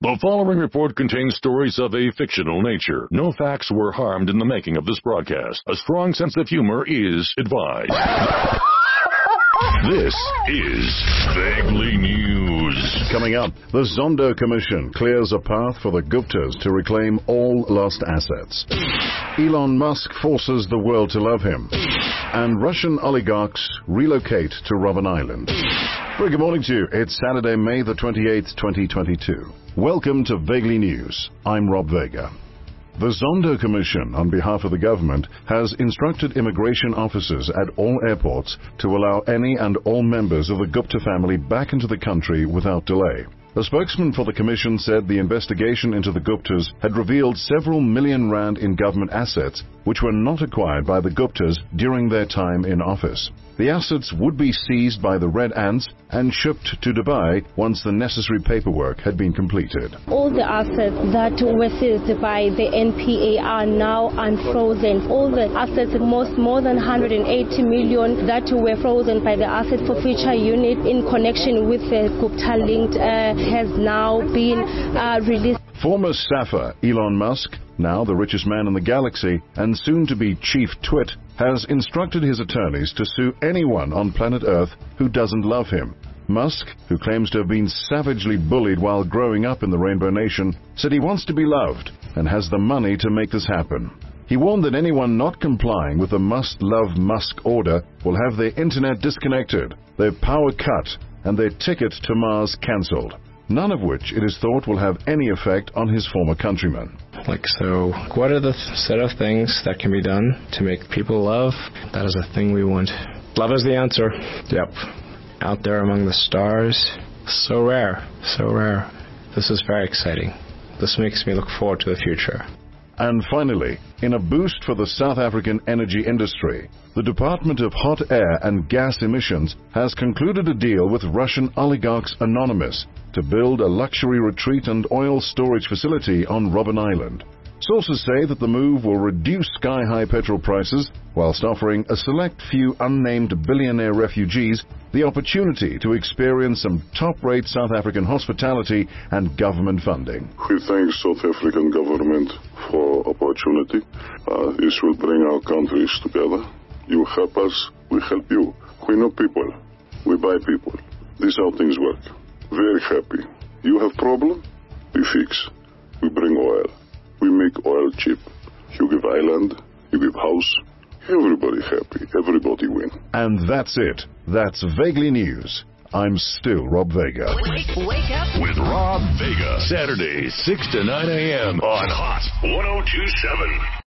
The following report contains stories of a fictional nature. No facts were harmed in the making of this broadcast. A strong sense of humor is advised. This is Vaguely News. Coming up, the Zondo Commission clears a path for the Guptas to reclaim all lost assets. Elon Musk forces the world to love him. And Russian oligarchs relocate to Robben Island. Very good morning to you. It's Saturday, May the 28th, 2022. Welcome to Vaguely News. I'm Rob Vega. The Zondo Commission, on behalf of the government, has instructed immigration officers at all airports to allow any and all members of the Gupta family back into the country without delay. A spokesman for the commission said the investigation into the Guptas had revealed several million rand in government assets which were not acquired by the Guptas during their time in office. The assets would be seized by the Red Ants and shipped to Dubai once the necessary paperwork had been completed. All the assets that were seized by the NPA are now unfrozen. All the assets, more than 180 million that were frozen by the Asset Forfeiture Unit in connection with the Gupta-linked has now been released. Former staffer Elon Musk, now the richest man in the galaxy and soon to be chief twit, has instructed his attorneys to sue anyone on planet Earth who doesn't love him. Musk, who claims to have been savagely bullied while growing up in the Rainbow Nation, said he wants to be loved and has the money to make this happen. He warned that anyone not complying with the Must Love Musk order will have their internet disconnected, their power cut, and their ticket to Mars cancelled. None of which it is thought will have any effect on his former countrymen. So what are the set of things that can be done to make people love? That is a thing we want. Love is the answer. Yep. Out there among the stars. So rare. So rare. This is very exciting. This makes me look forward to the future. And finally, in a boost for the South African energy industry, the Department of Hot Air and Gas Emissions has concluded a deal with Russian oligarchs Anonymous to build a luxury retreat and oil storage facility on Robben Island. Sources say that the move will reduce sky-high petrol prices whilst offering a select few unnamed billionaire refugees the opportunity to experience some top-rate South African hospitality and government funding. We thank South African government for opportunity. This will bring our countries together. You help us, we help you. We know people, we buy people. This is how things work. Very happy. You have problem, we fix. We bring oil. We make oil cheap. You give island, you give house. Everybody happy, everybody win. And that's it. That's Vaguely News. I'm still Rob Vega. Wake up with Rob Vega. Saturdays, 6 to 9 a.m. on Hot 102.7.